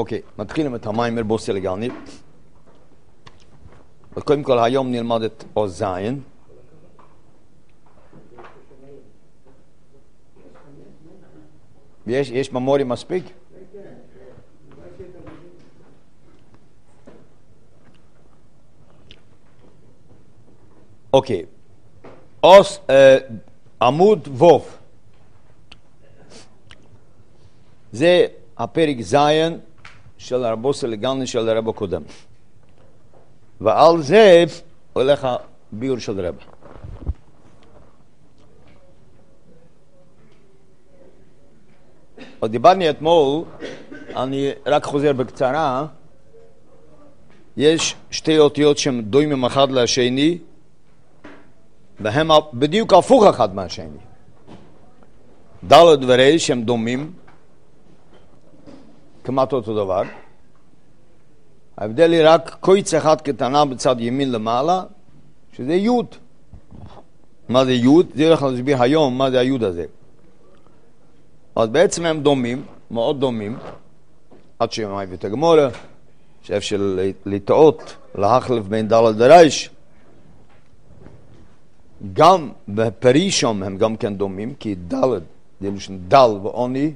אוקיי, מתחילים את המים מרבוסי לגני. קודם כל היום נלמד את עוז זין. יש ממורי מספיק? אוקיי, עמוד ווב, זה הפרק זין של הרבוסי לגני של הרב הקודם, ועל זה הולך הביור של רב. עוד דיברנו אתמול, אני רק חוזר בקצרה, יש שתי אותיות שהם דומים אחד לשני, והם בדיוק הפוך אחד מהשני. ד' ור' שהם דומים, כמעט אותו דבר. ההבדל היא רק קויץ אחד קטנה בצד ימין למעלה, שזה י'. מה זה י'? זה הולך להסביר היום מה זה הי' הזה. אז בעצם הם דומים, מאוד דומים, עד שהם מביא את הגמורה, שאפשר לטעות, להחלף בין ד' ור'. גם בפרישום הם גם כן דומים, כי ד' זה לשון דל ועוני,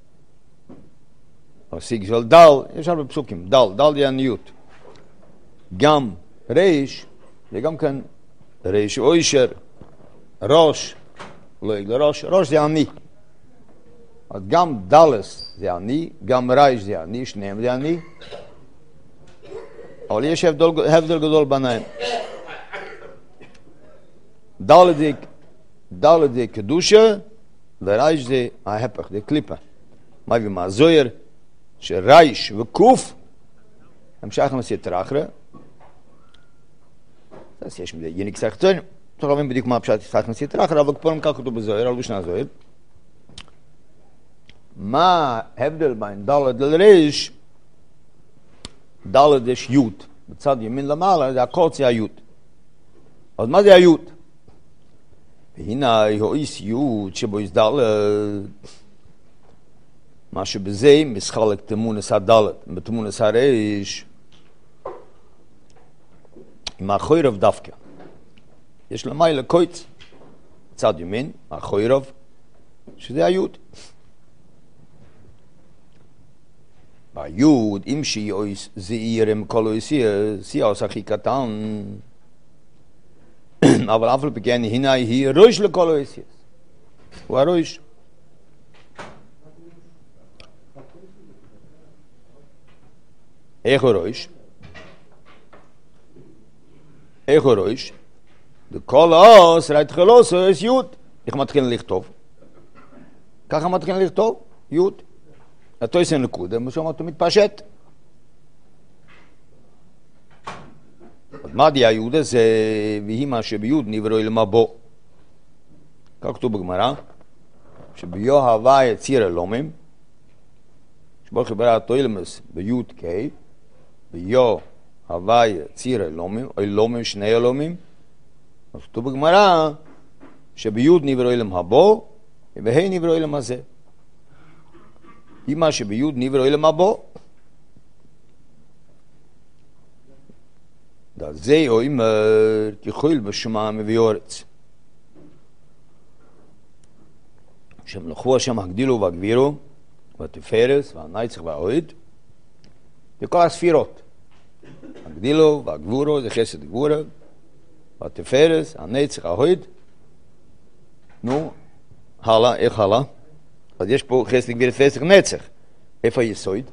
הסיג של דל, יש הרבה פסוקים, דל זה עניות. גם ריש, זה גם כן ריש אוישר, ראש, לא יגלה ראש זה עני. אז גם דלס זה עני, גם ריש זה עני, שניהם זה עני. אבל יש הבדל גדול ביניהם. ד' זה קדושה, וריש זה ההפך, זה קליפה. מה הביא מהזויר? שריש וקוף הם שייכים לסתר אחרא. אז יש מזה יניק סחצון, צריך להבין בדיוק מה הפשט שייכים לסתר אחרא, אבל פה נמכר כתוב בזויר, על בשנה זויר. מה ההבדל בין ד' לריש? ד' יש י', בצד ימין למעלה, זה הקוץ זה הי'. אז מה זה הי'? והנה הויס י' שבו יש ד', מה שבזה מסחלק תמונס הד' בתמונס הריש עם החוירב דווקא. יש למעלה קויץ צד ימין, החוירב, שזה היוד. ביוד, אם שיועס זעיר עם כל אויסיה, סיעוס הכי קטן, אבל אף על פי כן הנה היא ראש לכל אויסיה. הוא הראש. איך הוא ראש? איך הוא ראש? בכל אוס, ראית חלוס, יש יוד. איך מתחיל לכתוב? ככה מתחיל לכתוב? יוד. אותו יש נקודה, משום אתה מתפשט. מה די היוד הזה? והיא מה שביוד נברוא למבוא. כך כתוב בגמרא, שביו הווה יציר אלומים, שבו חיברה התוילמס ביוד קי, ביו הווה יציר אלומים, או אלומים שני אלומים, אז כתוב בגמרא, שביוד נברוא למבוא, ובהי נברוא למזה. היא מה שביוד נברוא למבוא. זה אומר כחול בשמיים וביורץ. שמלכו השם הגדילו והגבירו, והתפארס והנצח וההוד, וכל הספירות. הגדילו והגבורו זה חסד גבורה, והתפארס, הנצח, ההוד. נו, הלאה, איך הלאה? אז יש פה חסד גביר תפארס נצח. איפה היסוד?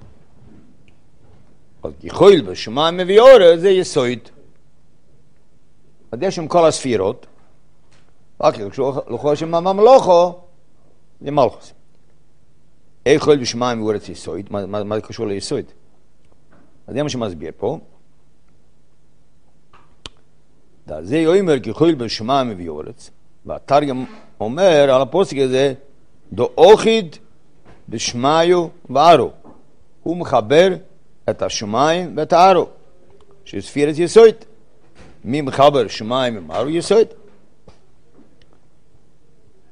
אז כחול בשמיים וביורץ זה יסוד. אז יש שם כל הספירות, רק כשלכו השם הממלוכו, זה מלכוס. איך חול בשמיים וביורץ יסוד? מה זה קשור ליסוד? אז זה מה שמסביר פה. זה אומר כחול בשמיים וביורץ, והתרגם אומר על הפוסק הזה, דו אוחיד בשמיו וערו. הוא מחבר את השמיים ואת הערו, שספירת יסוד. מי מחבר שמיים עם ערו? יסוד.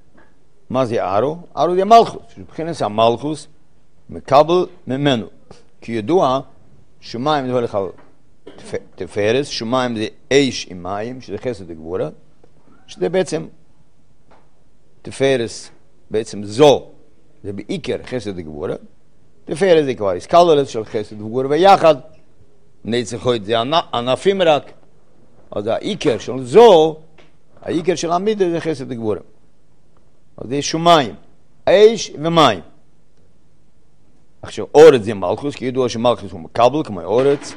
מה זה ערו? ערו זה מלכוס. שבחינס המלכוס מקבל ממנו. כי ידוע, שמיים זה הולך על תפארת, שמיים זה אש עם מים, שזה חסד וגבורה, שזה בעצם תפארת, בעצם זו, זה בעיקר חסד וגבורה, תפארת זה כבר הסקלולת של חסד וגבורה ויחד, נצח הוד זה ענפים רק, אז העיקר של זו, העיקר של המידה זה חסד וגבורה. אז זה שמיים, אש ומים. עכשיו, אורץ זה מלכוס, כי ידוע שמלכוס הוא מקבל כמו אורץ,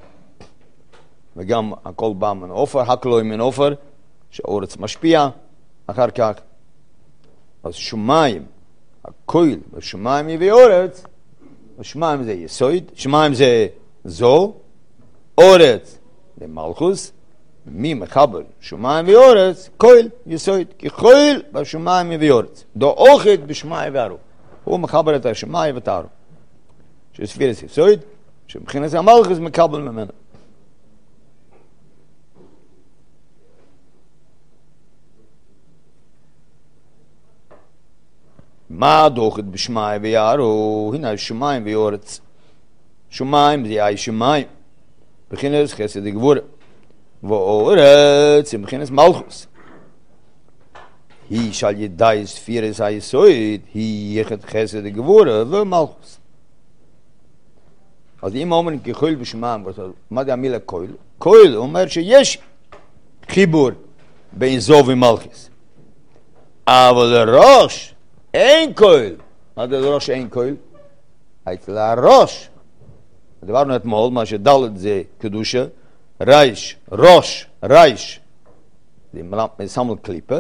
וגם הכל בא מן אופר, הקלוי מן אופר, שהאורץ משפיע אחר כך. אז שמיים, הכויל בשמיים יביא אורץ, השמיים זה יסוד, שמיים זה זו, אורץ זה מלכוס, מי מחבר שמיים ואורץ, כויל יסוד, כי כויל בשמיים יביא אורץ, דו אוכד בשמיים וארו, הוא מחבר את השמיים ותארו, שספירס יסוד, שמבחינת המלכוס מקבל ממנו. מה דוחת בשמיים ויערו? הנה שמיים ואורץ. שמיים זה אי שמיים. בכינס חסד גבורה. ואורץ זה בכינס מלכוס. היא שעל ידי ספירס היסוד, היא יחד חסד גבורה ומלכוס. אז אם אומרים ככויל בשמיים, מה זה המילה כויל? כויל אומר שיש חיבור בין זו ומלכוס. אבל הראש אין כויל. מה זה ראש אין כויל? אצל הראש. דיברנו אתמול, מה שדלת זה קדושה, רייש, ראש, רייש. זה מסמל קליפה.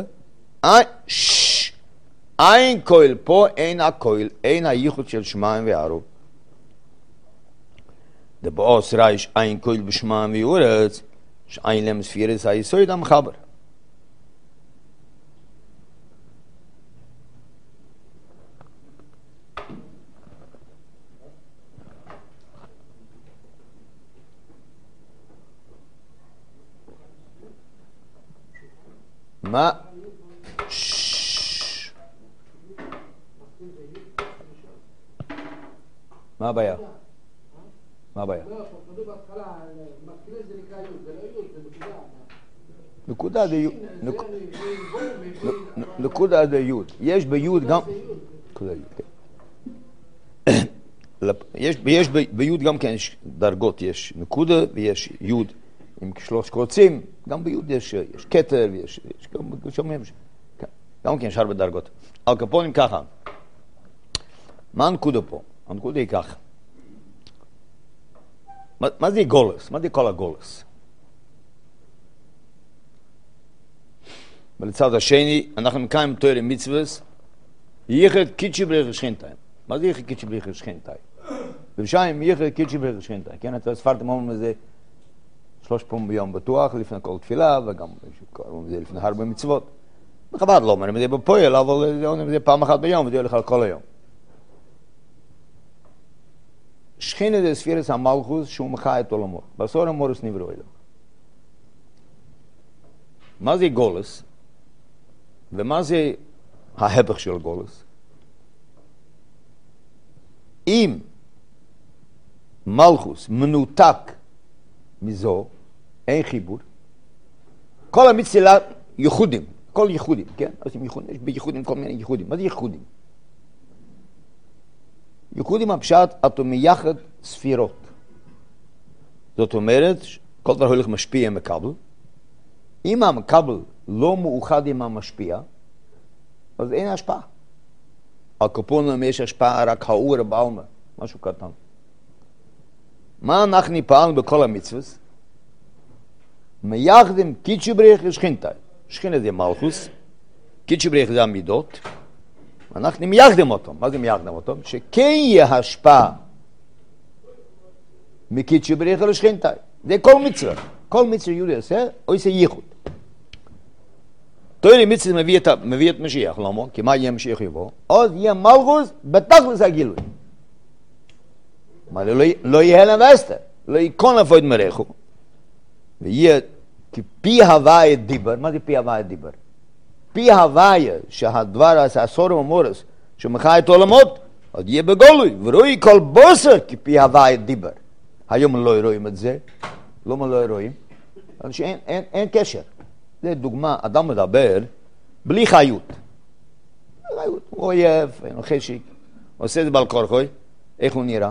אין כויל, פה אין הכויל, אין הייחוד של שמיים וארו. זה באוס רייש, אין כויל בשמיים ואורץ, שאין להם ספירס היסוד המחבר. מה? מה הבעיה? מה הבעיה? נקודה זה יוד. נקודה זה יוד. יש ביוד גם... יש ביוד גם כן דרגות, יש נקודה ויש יוד עם 3 קוצים, גם ביוד יש כתר ויש גם כן יש הרבה דרגות. על כפונים ככה. מה הנקודה פה? הנקודה היא ככה. מה זה גולס? מה זה כל הגולס? ולצד השני, אנחנו מקיים תורה מצווס, ייחד קידשי בריך שכינתיים. מה זה ייחד קידשי בריך שכינתיים? ובשיים ייחד קידשי בריך שכינתיים. כן, אתה ספרתם אומרים לזה 3 פעמים ביום בטוח, לפני כל תפילה, וגם זה לפני הרבה מצוות. בכבד לא אומרים את זה בפועל, אבל זה אומרים את זה פעם אחת ביום, וזה הולך על כל היום. שכינה זה ספירס המלכוס שהוא מחיה את עולמו. בסור המורס נבראו אלו. מה זה גולס? ומה זה ההפך של גולס? אם מלכוס מנותק מזו, אין חיבור, כל המצלה ייחודים, כל ייחודים, כן? אז יש בייחודים כל מיני ייחודים. מה זה ייחודים? ייחודים הפשט, אתה מייחד ספירות. זאת אומרת, כל דבר הולך משפיע מקבל. אם המקבל לא מאוחד עם המשפיע, אז אין השפעה. על קופונים יש השפעה רק האור בעלמה, משהו קטן. מה אנחנו פעלנו בכל המצוות? מייחדים קידשי בריך ושכינתיים. שכינה זה מלכוס, קידשי בריך זה המידות, אנחנו מייחדים אותם. מה זה מייחדים אותם? שכן יהיה השפעה מקידשי בריך ושכינתיים. זה כל מצווה. כל מצווה יהודי עושה, או עושה ייחוד. תורה מצווה מביא את משיח, למה? כי מה יהיה משיח יבוא? אז יהיה מלכוס בתכלס הגילוי. מה לא יהיה להם אסתר, לא יקון לפויד מרחו. ויהיה כפי הוויה דיבר. מה זה פי הוויה דיבר? פי הוויה שהדבר הזה, הסורם המורס, שמחיה את עולמות, עוד יהיה בגולוי, ורואי כל בוסר כפי הווה את דיבר. היום לא רואים את זה, למה לא רואים? אין קשר. זה דוגמה, אדם מדבר בלי חיות. הוא אויב, אין לו חשק, עושה את זה בעל כורחוי, איך הוא נראה?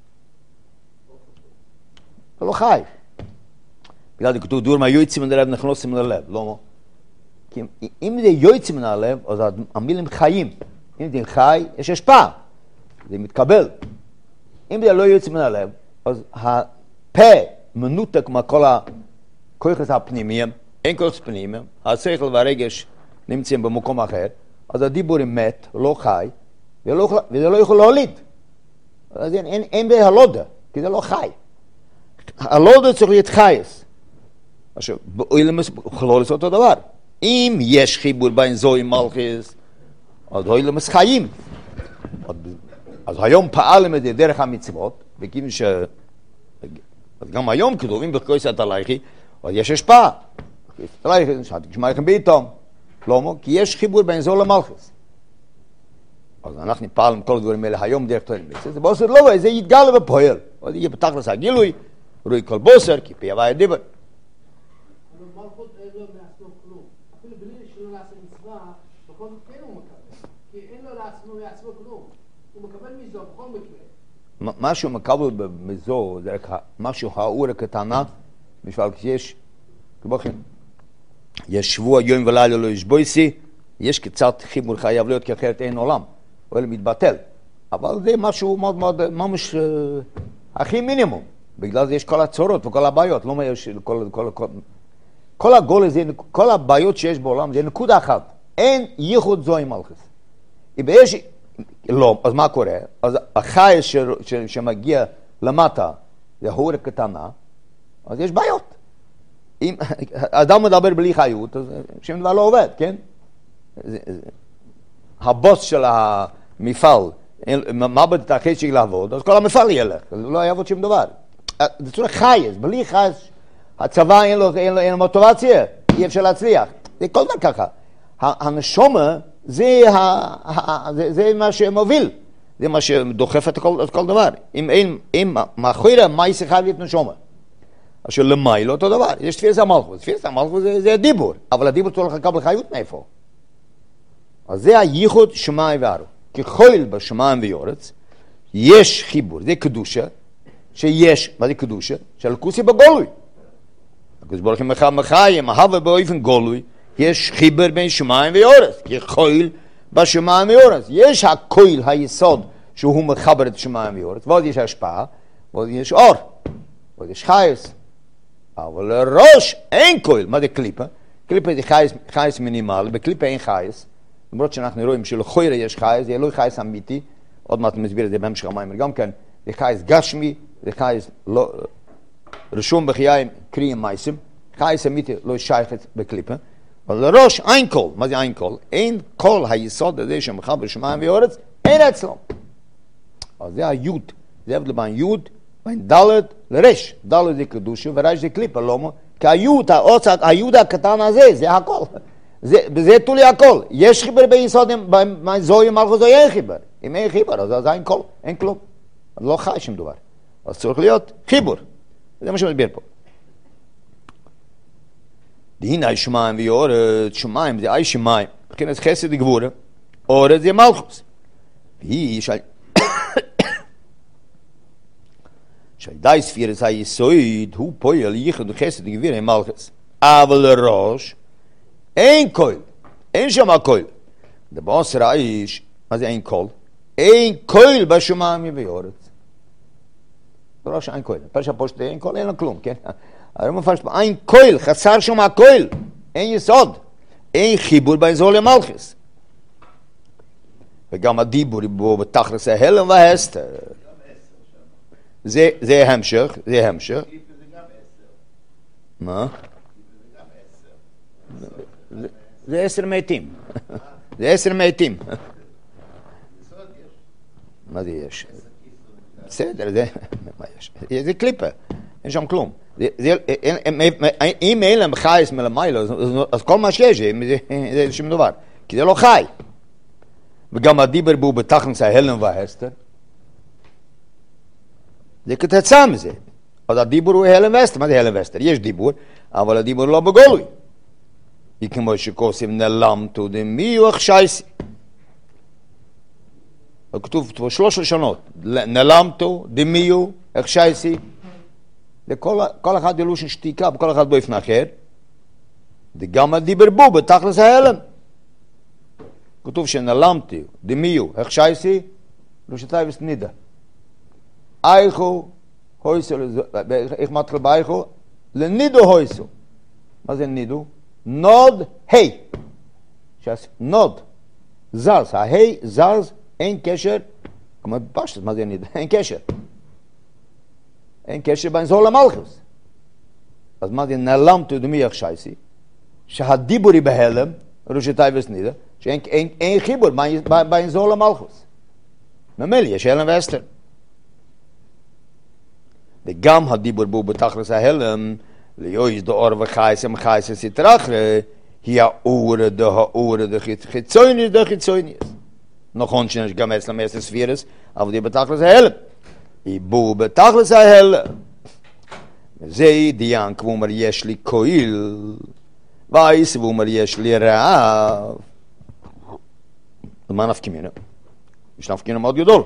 הוא לא חי. בגלל זה כתוב דור מה יוצאים מן הלב נכנסים ללב, לא? כי אם זה יוצאים מן הלב, אז המילים חיים. אם זה חי, יש השפעה. זה מתקבל. אם זה לא יוצאים מן הלב, אז הפה מנותק מכל הכוחות הפנימיים, אין כוחות פנימיים, השכל והרגש נמצאים במקום אחר, אז הדיבור מת, לא חי, וזה לא יכול להוליד. אז אין בהלודה, כי זה לא חי. הלודה צריך להיות חייס. עכשיו, באוילמס יכול לעשות אותו דבר. אם יש חיבור בין זוהי מלכיס, אז אוילמס חיים. אז היום פעלם את זה דרך המצוות, וכיוון ש... אז גם היום כתובים בכויסת הלכי, אז יש השפעה. תשמע לכם בעיתום. לא, כי יש חיבור בין זו למלכיס. אז אנחנו פעלם כל הדברים האלה היום דרך תורים מצוות. זה בוסר לא, זה יתגלה בפועל. אז יהיה בתכלס הגילוי, רואי כל בוסר, כי פי הווה דיבר. מלכות אין לו לעצמו כלום. אפילו בלי שלא לעשות מצווה, בכל מקרה הוא מקבל. כי אין לו לעצמו כלום. הוא מקבל מזו בכל מקרה. מה שהוא מקבל מזו, זה רק משהו האור הקטנה, בשביל כשיש, כבוכן, יש שבוע יום ולילה לא ישבויסי, יש קצת חיבור חייב להיות, כי אחרת אין עולם, או אלה מתבטל. אבל זה משהו מאוד מאוד, ממש הכי מינימום. בגלל זה יש כל הצורות וכל הבעיות, לא מה יש, כל הגול הזה, כל הבעיות שיש בעולם, זה נקודה אחת. אין ייחוד זוהי מלכוס. אם יש, לא, אז מה קורה? אז החייס שמגיע למטה, זה הור קטנה, אז יש בעיות. אם אדם מדבר בלי חיות, אז שם דבר לא עובד, כן? הבוס של המפעל, מה בדת החשק לעבוד, אז כל המפעל ילך, לא יעבוד שום דבר. זה צורה חייס, בלי חייס, הצבא אין לו מוטיבציה, אי אפשר להצליח. זה כל דבר ככה. הנשומה, זה מה שמוביל, זה מה שדוחף את כל דבר. אם מאחורי המייס חייב להיות נשומה. אשר למי לא אותו דבר, יש תפילת המלכות. תפילת המלכות זה דיבור, אבל הדיבור צריך לקבל חיות מאיפה? אז זה הייחוד שמיים וארץ. ככל בשמיים ויורץ, יש חיבור, זה קדושה, שיש, מה זה קדושה? של כוסי בגולוי. הקדוש ברוך הוא מחיים, ההווה באופן גולוי, יש חיבור בין שמיים ויורץ, ככל בשמיים ויורץ. יש הכויל, היסוד, שהוא מחבר את שמיים ויורץ, ועוד יש השפעה, ועוד יש אור, ועוד יש חייס. אבל לראש אין כויל. מה זה קליפה? קליפה זה חייס מינימלי, בקליפה אין חייס. למרות שאנחנו רואים שלחוירה יש חייס, זה לא חייס אמיתי, עוד מעט מסביר את זה בהמשך המים, גם כן, זה חייס גשמי, זה חייס לא, רשום בחיים קריאים מייסים, חייס אמיתי לא שייכת בקליפה, אבל לראש אין קול. מה זה אין קול? אין קול היסוד הזה שמחבר בשמיים ואורץ, אין אצלו. אז זה היוד, זה הבדל בין יוד, בין דלת לרש. דלת זה קדושה ורש זה קליפה, לא? כי היוד הקטן הזה, זה הכל. בזה תולי הכל. יש חיבר ביסודים, זוהי מלכות זוהי אין חיבר. אם אין חיבר, אז אין קול, אין כלום. אז לא חי שום דבר. אז צריך להיות חיבור. זה מה שמסביר פה. דהינה שמיים ואורץ, שמיים זה אי שמיים. בכן אז חסד גבורה, אורץ זה מלכות. והיא שעדי ספירס היסוד הוא פועל ייחוד חסד גביר עם מלכס. אבל לראש אין קול, אין שם קול. דבר עשר האיש, מה זה אין קול? אין קול בשמיים ואורץ. לראש אין קול. פרש הפושט אין קול, אין לו כלום, כן? אבל מפרש פה, אין קול, חסר שם קול. אין יסוד. אין חיבור בין זו למלכס. וגם הדיבור בו בתכלס ההלם וההסתר. זה המשך, זה המשך. מה? זה 10 מתים. זה 10 מתים. מה זה יש? בסדר, זה... מה יש? זה קליפה, אין שם כלום. אם אין להם חייס מלמיילו, אז כל מה שיש זה שום דבר. כי זה לא חי. וגם הדיבר בו בתכלס ההלם וההסתר. זה כתוצאה מזה. אז הדיבור הוא הלם והסתר. מה זה הלם והסתר? יש דיבור, אבל הדיבור לא בגלוי. היא כמו שכוסים נלמתו דמיוח שייסי. כתוב פה 3 לשונות. נלמתו דמיוח שייסי. כל אחד ילושן שתיקה, בכל אחד באופן אחר. וגם הדיבר בו בתכלס ההלם. כתוב שנלמתי דמיו החשייסי לושתאי וסנידה. אייכו הויסו, איך מתחיל באייכו? לנידו הויסו. מה זה נידו? נוד היי. נוד זז, ההי זז, אין קשר, כמו בפשטות, מה זה נידו? אין קשר. אין קשר בין זול למלכוס. אז מה זה נלמתי דמיו החשייסי? שהדיבורי בהלם, לושתאי וסנידה, שאין חיבור בין זול למלכוס. ממילא יש הלם והסתר. וגם הדיבור בו בתכלס ההלם, ליועז דאור וחייסם חייסם סתרחרה, היא האורה דחיצויניס דחיצויניס. נכון שיש גם אצלם 10 ספירס, אבל היא בתכלס ההלם. היא בו בתכלס ההלם. וזה דיין כמו אומר יש לי כהיל, וייס ואומר יש לי רעב. מה נפקימינו? יש נפקימינו מאוד גדול.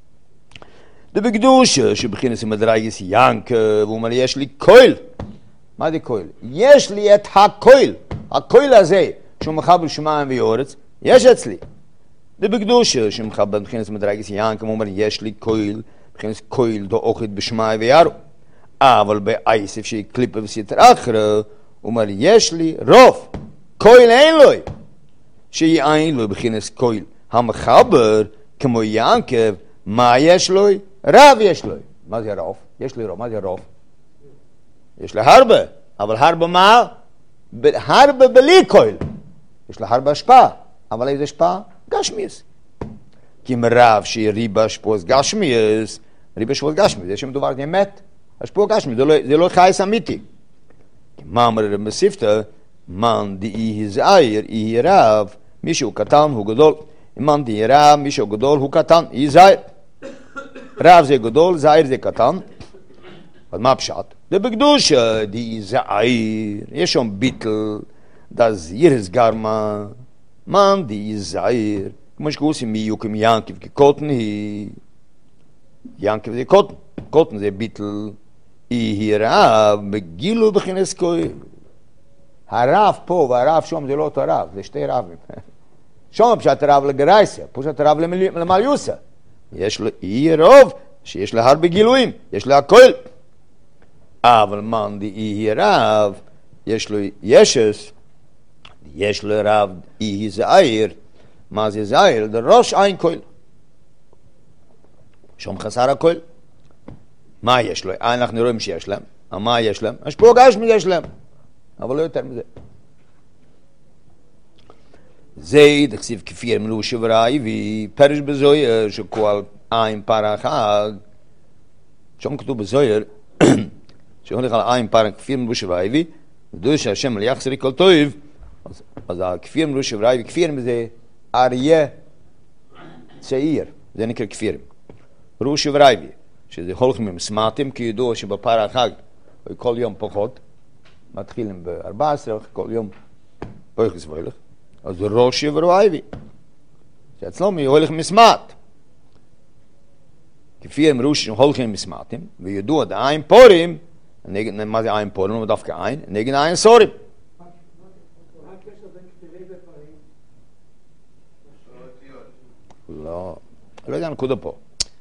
בקדושה שבחינס מדרגס ינק, ואומר יש לי כהל. מה זה כהל? יש לי את הכהל. הכהל הזה שהוא מחבר שמיים ואורץ, יש אצלי. בקדושה שמחבר בחינס מדרגס ינק, ואומר יש לי כהל, בחינס כהל דו אוכת בשמיים וירו. אבל באייסף שהיא קליפה וסתר אחרה, אומר יש לי רוב. כהל אין לו. שהיא אין לו בחינס כהל. המחבר כמו ינקב, מה יש לו? רב יש לו. מה זה רוב? יש לי רוב. מה זה רוב? יש לי הרבה. אבל הרבה מה? הרבה בלי כהל. יש לה הרבה השפעה. אבל איזה השפעה? גשמיס. כי מרב שהיא ריבה שפוס גשמיס, ריבה שפוס גשמיס, זה שמדובר באמת. השפוע גשמיס, זה לא חייס אמיתי. מה אומר בספתא? מן די זעיר, היא רב, מישהו קטן הוא גדול. מן די רב, מישהו גדול הוא קטן, היא זעיר. רב זה גדול, זעיר זה קטן. אז מה פשט? זה בקדושה, די זעיר, יש שם ביטל, דה זירס גרמה, מן די זעיר, כמו שכוסים מיוקים ינקיב, כי קוטן היא, ינקיב זה קוטן, קוטן זה ביטל, היא רב, בגילו בכנס כהל. הרב פה והרב שם זה לא אותו רב, זה שתי רבים. שם פשט רב לגרייסיה, פשט רב למליוסה. יש לו אי רוב שיש לה הרבה גילויים, יש לה הכל. אבל מן די אי רב, יש לו ישס, יש לו רב אי זעיר. מה זה זעיר? זה ראש אין כל. שם חסר הכל. מה יש לו? אנחנו רואים שיש להם. מה יש להם? השפוע גשמי יש להם. אבל לא יותר מזה. זה דכסיב כפיר מלוא שבראי ופרש בזויר שכל עין פרה חג. שם כתוב בזויר שהולך על עין פרה כפיר מלוא שבראי ודוי שהשם על יחסרי כל טוב. אז הכפיר מלוא שבראי וכפיר מזה אריה צעיר. זה נקרא כפירים. מלוא שבראי שזה הולכים עם סמאטים, כי ידוע שבפרה החג כל יום פחות, מתחילים ב-14, כל יום פוחס והולך, אז ראש ורואיבי, שאצלום הולך מסמאט. כפי הם ראש הולכים עם סמאטים, וידוע דעין פורים, מה זה עין פורים? לא דווקא עין, נגד עין סורים. לא יודע נקודה פה.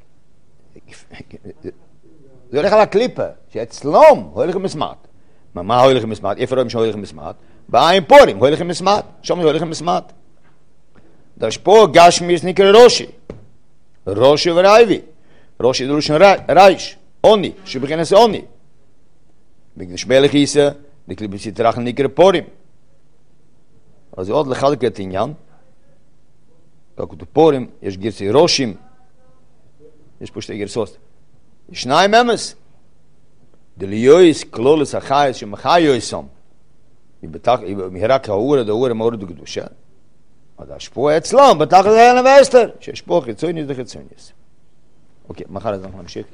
זה הולך על הקליפה, שאצלום הולך עם מסמט. מה הולך עם מסמט? איפה רואים שהולך עם מסמט? בעין פורים, הולך עם מסמט. שם הולך עם מסמט. דש פה גשמיס נקרא רושי. רושי ורייבי. רושי דלושן רייש. עוני, שבכנס עוני. בגלל שמלך איסה, לקליפה סתרחן נקרא פורים. אז זה עוד לחלק את העניין. כתוב פורים, יש גרסי רושים. יש פה שתי גרסות. שניים אמס. דליועס כלולס החייס שמחי יויסום. מהירה כהורה דהורה מאורד הקדושה. אז השפוע אצלו, בתחת זה היה ואסתר, שהשפוע חיצוניס וחיצוניס. אוקיי, מחר אז אנחנו נמשיך.